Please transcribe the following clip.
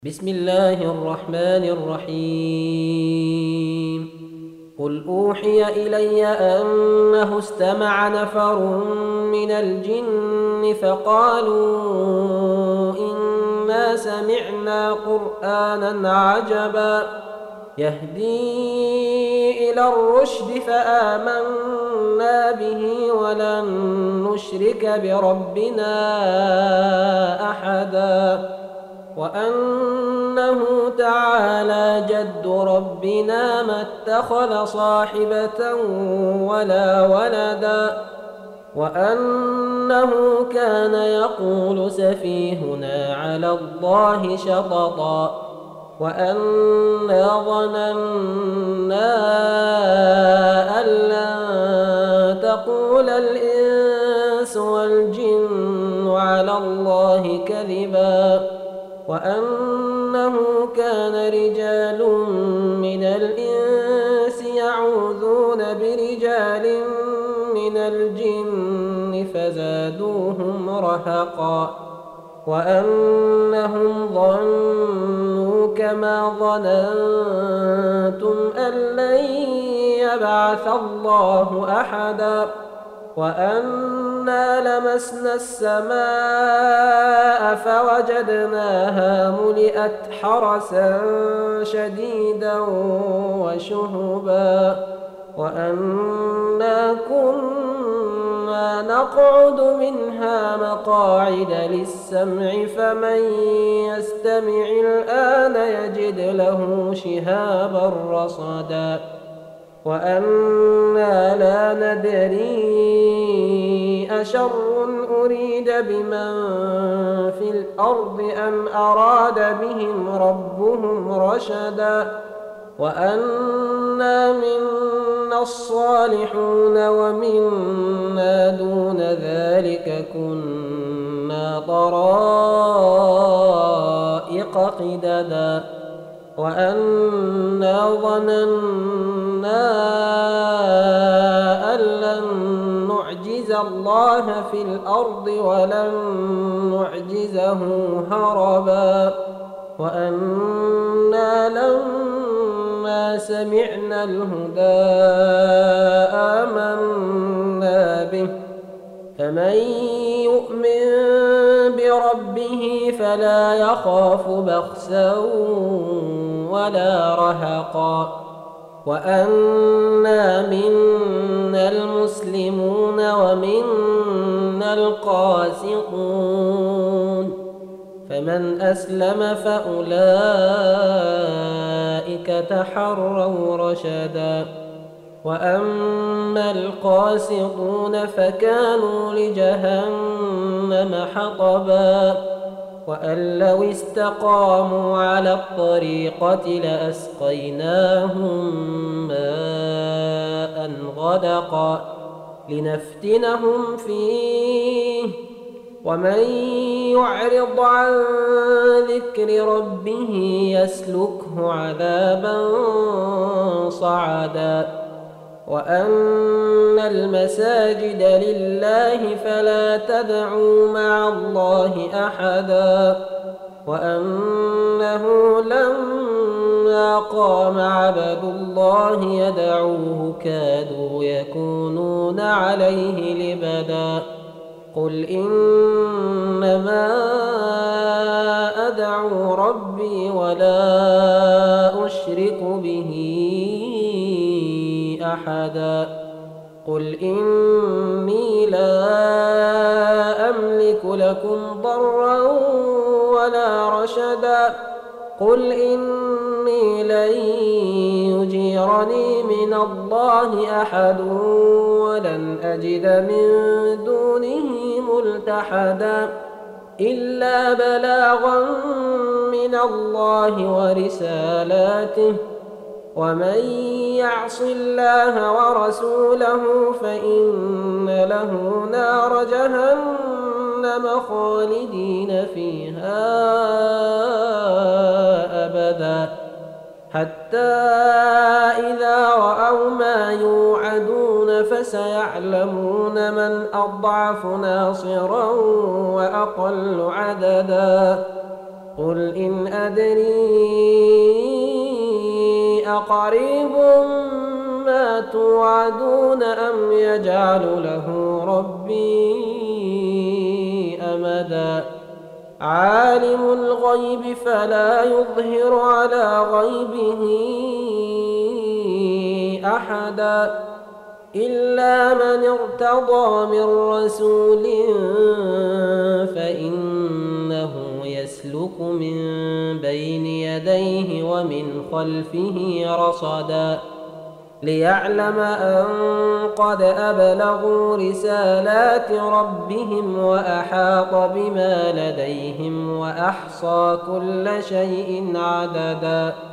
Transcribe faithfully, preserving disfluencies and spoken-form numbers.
بسم الله الرحمن الرحيم قل أوحي إلي أنه استمع نفر من الجن فقالوا إنا سمعنا قرآنا عجبا يهدي إلى الرشد فآمنا به ولن نشرك بربنا أحدا وأنه تعالى جد ربنا ما اتخذ صاحبة ولا ولدا وأنه كان يقول سفيهنا على الله شططا وأنا ظننا أن لن تقول الإنس والجن على الله كذبا وأنه كان رجال من الإنس يعوذون برجال من الجن فزادوهم رهقا وأنهم ظنوا كما ظننتم أن لن يبعث الله أحدا وأنا لمسنا السماء فوجدناها ملئت حرسا شديدا وشهبا وأنا كنا نقعد منها مقاعد للسمع فمن يستمع الآن يجد له شهابا رصدا وأنا لا ندري أشر أريد بمن في الأرض أم أراد بهم ربهم رشدا وأنا منا الصالحون ومنا دون ذلك كنا طرائق قددا وأنا ظننا أن لن نعجز الله في الأرض ولن نعجزه هربا وأنا لما سمعنا الهدى آمنا به فمن يؤمن بربه فلا يخاف بخسا ولا رهقا وأنا منا المسلمون ومنا القاسطون فمن أسلم فأولئك تحروا رشدا وأما القاسطون فكانوا لجهنم حطبا وأن لو استقاموا على الطريقة لأسقيناهم ماء غدقا لنفتنهم فيه ومن يعرض عن ذكر ربه يسلكه عذابا صعدا وأن المساجد لله فلا تدعوا مع الله أحدا وأنه لما قام عبد الله يدعوه كادوا يكونون عليه لبدا قل إنما أدعو ربي ولا أشرك به أحدا قل إني لا أملك لكم ضرا ولا رشدا قل إني لن يجيرني من الله أحد ولن أجد من دونه ملتحدا إلا بلاغا من الله ورسالاته ومن يعص الله ورسوله فإن له نار جهنم خالدين فيها أبدا حتى إذا رأوا ما يوعدون فسيعلمون من أضعف ناصرا وأقل عددا قل إن أدري أقريب ما توعدون أم يجعل له ربي أمدا عالم الغيب فلا يظهر على غيبه أحدا إلا من ارتضى من رسول فإنه يسلك من بين يديه ومن خلفه رصدا ليعلم أن قد أبلغوا رسالات ربهم وأحاط بما لديهم وأحصى كل شيء عددا